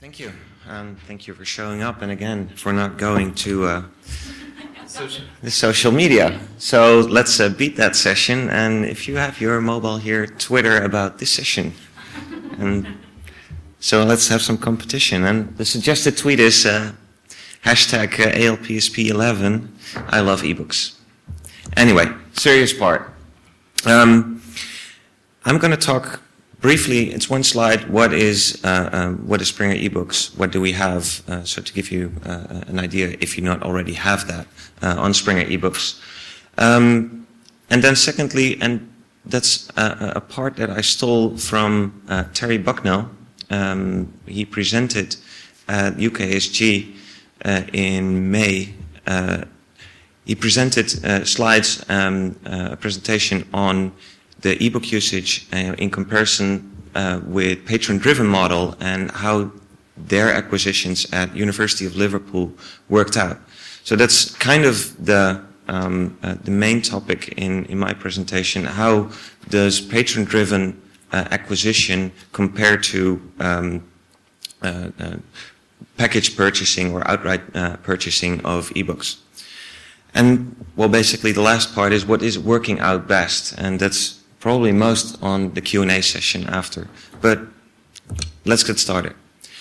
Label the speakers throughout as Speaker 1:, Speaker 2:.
Speaker 1: Thank you. Thank you for showing up, and again, for not going to the social media. So let's beat that session, and if you have your mobile here, Twitter about this session. And so let's have some competition. And the suggested tweet is hashtag ALPSP11, I love ebooks. Anyway, serious part. I'm going to talk briefly, it's one slide, what is Springer eBooks, what do we have, so to give you an idea if you not already have that on Springer eBooks. And then secondly, and that's a part that I stole from Terry Bucknell. He presented at UKSG in May. He presented slides, a presentation on the ebook usage in comparison with patron-driven model and how their acquisitions at University of Liverpool worked out. So that's kind of the main topic in my presentation. How does patron-driven acquisition compare to package purchasing or outright purchasing of ebooks? And well, basically the last part is what is working out best, and that's probably most on the Q&A session after. But let's get started.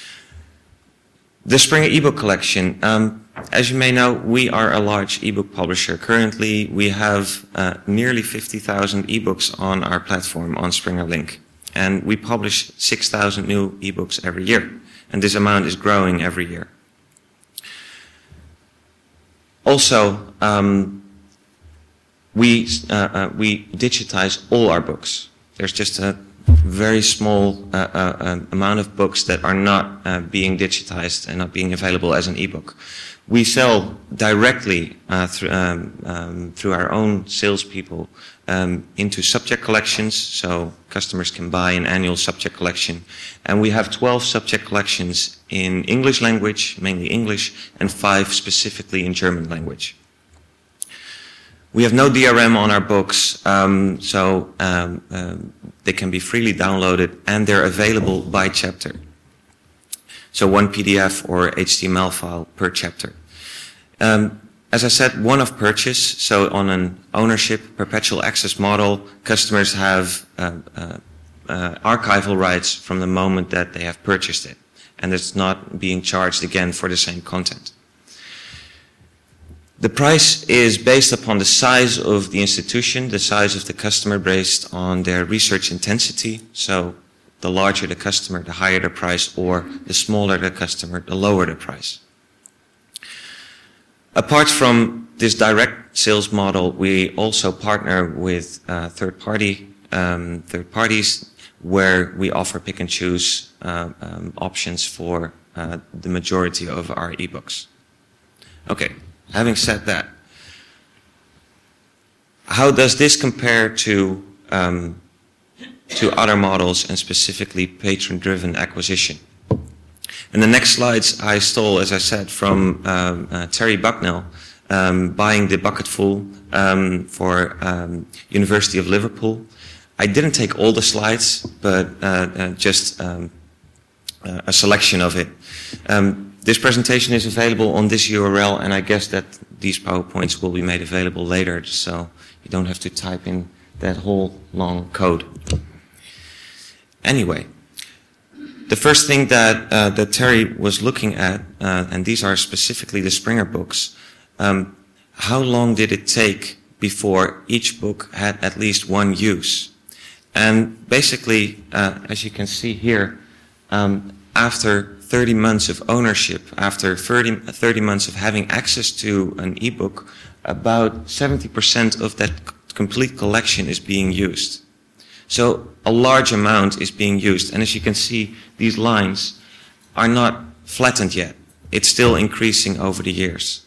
Speaker 1: The Springer ebook collection. As you may know, we are a large ebook publisher. Currently, we have nearly 50,000 ebooks on our platform on Springer Link. And we publish 6,000 new ebooks every year. And this amount is growing every year. Also, we digitize all our books. There's just a very small amount of books that are not being digitized and not being available as an ebook. We sell directly through our own salespeople into subject collections, so customers can buy an annual subject collection. And we have 12 subject collections in English language, mainly English, and 5 specifically in German language. We have no DRM on our books, so they can be freely downloaded, and they're available by chapter. So one PDF or HTML file per chapter. As I said, one of purchase, so on an ownership perpetual access model, customers have archival rights from the moment that they have purchased it, and it's not being charged again for the same content. The price is based upon the size of the institution, the size of the customer based on their research intensity. So the larger the customer, the higher the price, or the smaller the customer, the lower the price. Apart from this direct sales model, we also partner with third parties where we offer pick and choose options for the majority of our ebooks. Okay. Having said that, how does this compare to other models and specifically patron-driven acquisition? In the next slides, I stole, as I said, from Terry Bucknell, buying the bucketful for University of Liverpool. I didn't take all the slides, but just a selection of it. This presentation is available on this URL, and I guess that these PowerPoints will be made available later, so you don't have to type in that whole long code. Anyway, the first thing that Terry was looking at, and these are specifically the Springer books, how long did it take before each book had at least one use? And basically, as you can see here, after 30 months of ownership, after 30 months of having access to an ebook, about 70% of that complete collection is being used. So a large amount is being used. And as you can see, these lines are not flattened yet. It's still increasing over the years.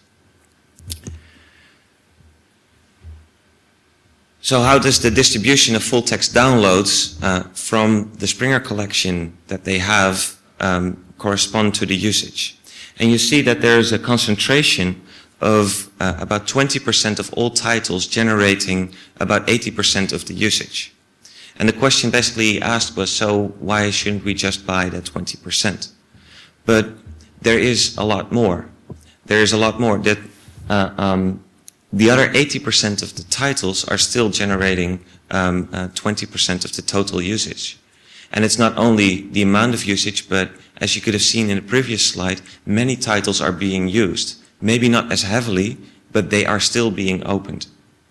Speaker 1: So how does the distribution of full text downloads from the Springer collection that they have correspond to the usage? And you see that there is a concentration of about 20% of all titles generating about 80% of the usage. And the question basically asked was, so why shouldn't we just buy that 20%? But there is a lot more. There is a lot more. That the other 80% of the titles are still generating 20% of the total usage. And it's not only the amount of usage, but as you could have seen in the previous slide, many titles are being used. Maybe not as heavily, but they are still being opened.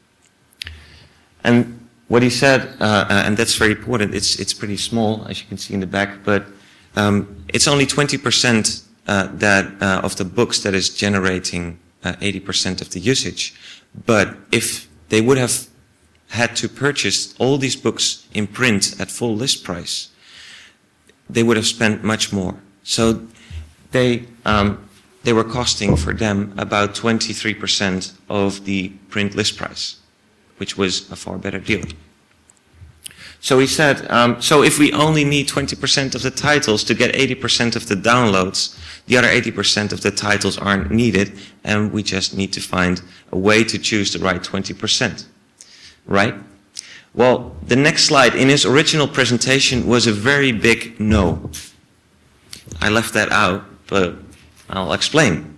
Speaker 1: And what he said, and that's very important, it's pretty small, as you can see in the back, but it's only 20% of the books that is generating 80% of the usage. But if they would have had to purchase all these books in print at full list price, they would have spent much more. So they were costing for them about 23% of the print list price, which was a far better deal. So he said, so if we only need 20% of the titles to get 80% of the downloads, the other 80% of the titles aren't needed, and we just need to find a way to choose the right 20%. Right? Well, the next slide in his original presentation was a very big no. I left that out, but I'll explain.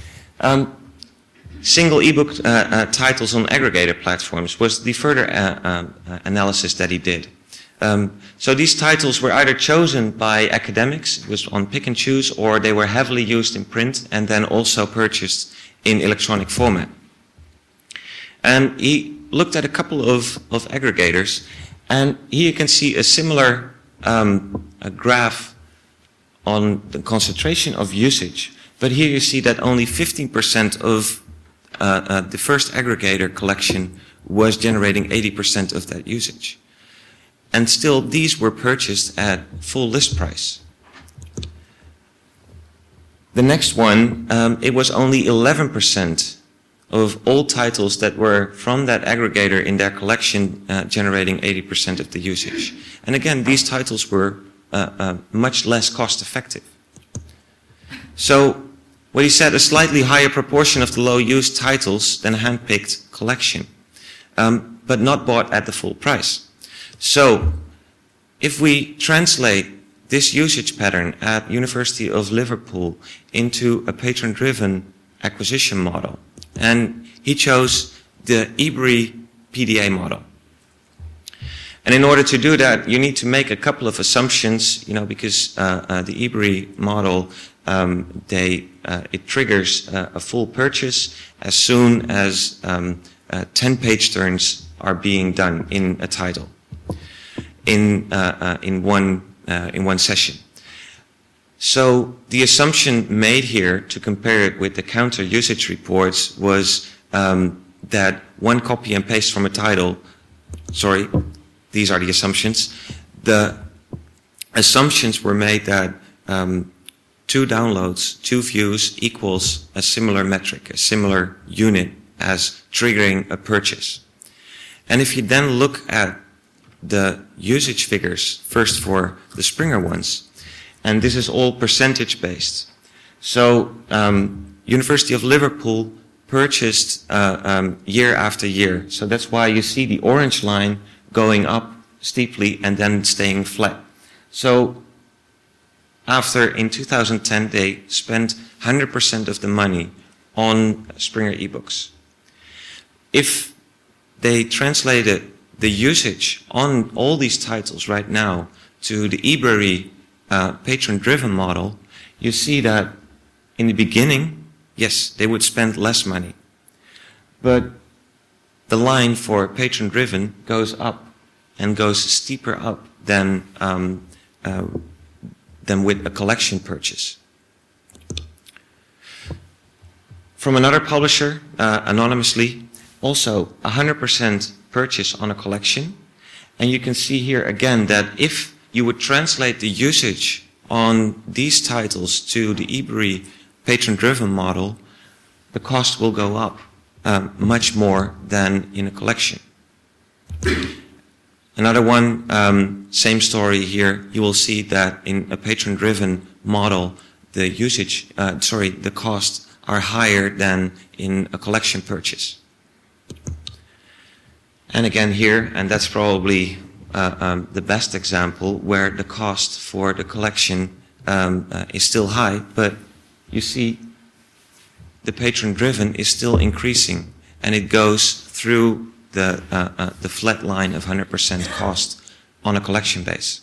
Speaker 1: Single ebook titles on aggregator platforms was the further analysis that he did. So these titles were either chosen by academics, it was on pick and choose, or they were heavily used in print and then also purchased in electronic format. And he looked at a couple of aggregators, and here you can see a similar a graph on the concentration of usage. But here you see that only 15% of the first aggregator collection was generating 80% of that usage. And still, these were purchased at full list price. The next one, it was only 11% of all titles that were from that aggregator in their collection generating 80% of the usage. And again, these titles were much less cost effective. So, what he said, a slightly higher proportion of the low-used titles than a hand-picked collection, but not bought at the full price. So, if we translate this usage pattern at University of Liverpool into a patron-driven acquisition model, and he chose the eBury PDA model. And in order to do that, you need to make a couple of assumptions, because the eBury model, it triggers a full purchase as soon as 10 page turns are being done in a title in one session. So the assumption made here to compare it with the counter usage reports was that one copy and paste from a title, these are the assumptions. The assumptions were made that 2 downloads, 2 views equals a similar metric, a similar unit as triggering a purchase. And if you then look at the usage figures, first for the Springer ones, and this is all percentage based. So University of Liverpool purchased year after year. So that's why you see the orange line going up steeply and then staying flat. So in 2010, they spent 100% of the money on Springer ebooks. If they translated the usage on all these titles right now to the eBury patron-driven model, you see that in the beginning, yes, they would spend less money. But the line for patron-driven goes up and goes steeper up than with a collection purchase. From another publisher, anonymously, also 100% purchase on a collection. And you can see here again that if you would translate the usage on these titles to the eBury patron-driven model, the cost will go up much more than in a collection. Another one, same story here. You will see that in a patron-driven model, the costs are higher than in a collection purchase. And again here, and that's probably the best example, where the cost for the collection is still high, but you see the patron-driven is still increasing, and it goes through the flat line of 100% cost on a collection base.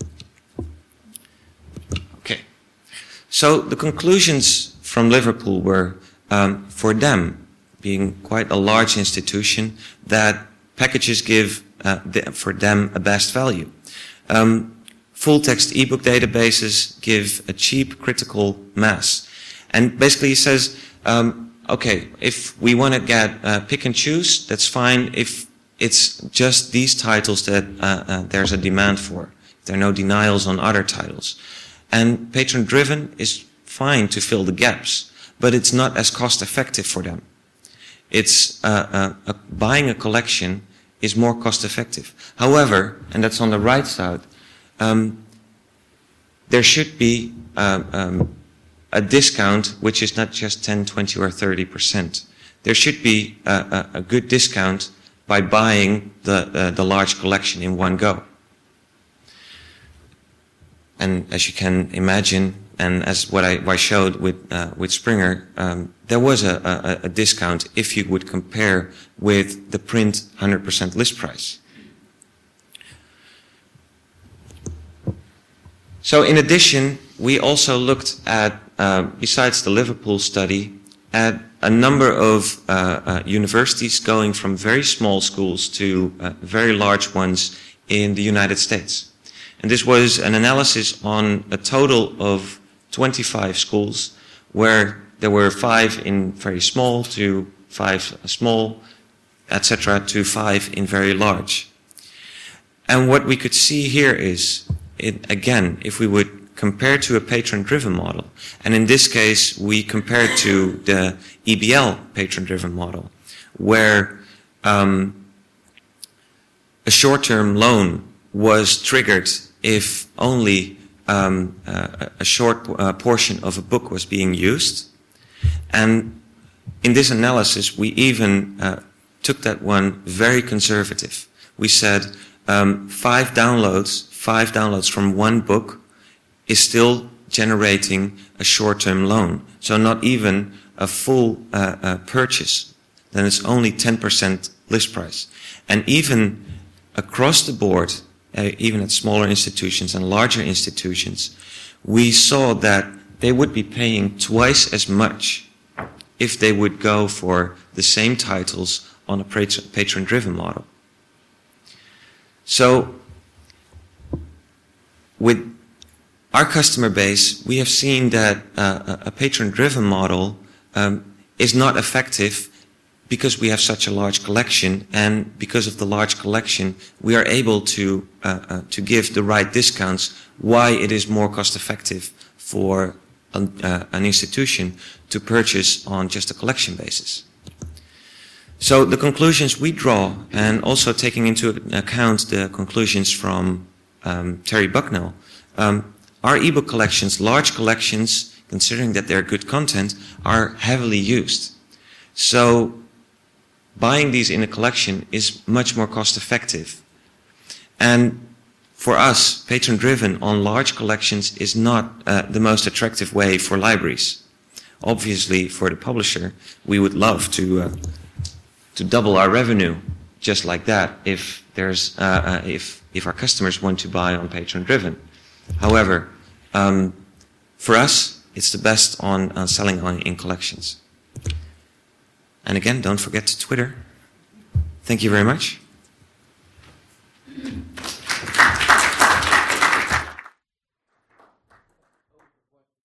Speaker 1: Okay, so the conclusions from Liverpool were, for them, being quite a large institution, that packages give for them a best value. Full-text ebook databases give a cheap critical mass. And basically he says, okay, if we want to get pick and choose, that's fine if it's just these titles that there's a demand for. There are no denials on other titles. And patron-driven is fine to fill the gaps, but it's not as cost-effective for them. It's buying a collection is more cost-effective. However, and that's on the right side, there should be a discount which is not just 10, 20 or 30%. There should be a good discount by buying the large collection in one go. And as you can imagine, and as what I showed with Springer, there was a discount if you would compare with the print 100% list price. So in addition, we also looked at, besides the Liverpool study, at a number of universities going from very small schools to very large ones in the United States. And this was an analysis on a total of 25 schools, where there were 5 in very small to 5 small, etc., to 5 in very large. And what we could see here is, again, if we would compare to a patron-driven model, and in this case we compared to the EBL patron-driven model, where a short-term loan was triggered if only a short portion of a book was being used. And in this analysis, we even took that one very conservative. We said 5 downloads from one book is still generating a short-term loan. So not even a full purchase. Then it's only 10% list price. And even across the board, even at smaller institutions and larger institutions, we saw that they would be paying twice as much if they would go for the same titles on a patron-driven model. So, with our customer base, we have seen that a patron-driven model is not effective because we have such a large collection, and because of the large collection, we are able to give the right discounts, why it is more cost-effective for an institution to purchase on just a collection basis. So the conclusions we draw, and also taking into account the conclusions from Terry Bucknell, our ebook collections, large collections, considering that they're good content, are heavily used. So buying these in a collection is much more cost-effective. And for us, patron-driven on large collections is not the most attractive way for libraries. Obviously, for the publisher, we would love to double our revenue just like that if there's if our customers want to buy on patron-driven. However, for us, it's the best on selling in collections. And again, don't forget to Twitter. Thank you very much.